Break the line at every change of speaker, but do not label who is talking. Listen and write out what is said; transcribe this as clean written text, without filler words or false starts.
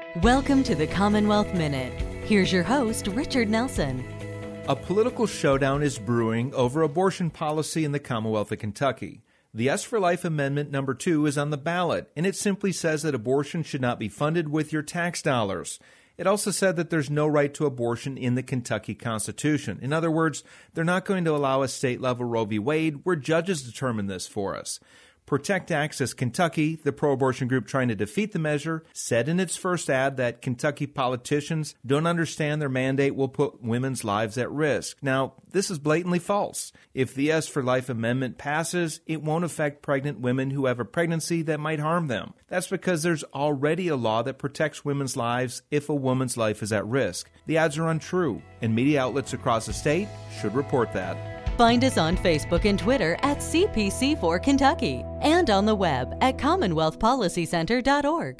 Welcome to the Commonwealth Minute. Here's your host, Richard Nelson.
A political showdown is brewing over abortion policy in the Commonwealth of Kentucky. The Yes for Life Amendment number 2 is on the ballot, and it simply says that abortion should not be funded with your tax dollars. It also said that there's no right to abortion in the Kentucky Constitution. In other words, they're not going to allow a state-level Roe v. Wade where judges determine this for us. Protect Access Kentucky, the pro-abortion group trying to defeat the measure, said in its first ad that Kentucky politicians don't understand their mandate will put women's lives at risk. Now, this is blatantly false. If the Yes for Life Amendment passes, it won't affect pregnant women who have a pregnancy that might harm them. That's because there's already a law that protects women's lives if a woman's life is at risk. The ads are untrue, and media outlets across the state should report that.
Find us on Facebook and Twitter at CPC4 Kentucky and on the web at CommonwealthPolicyCenter.org.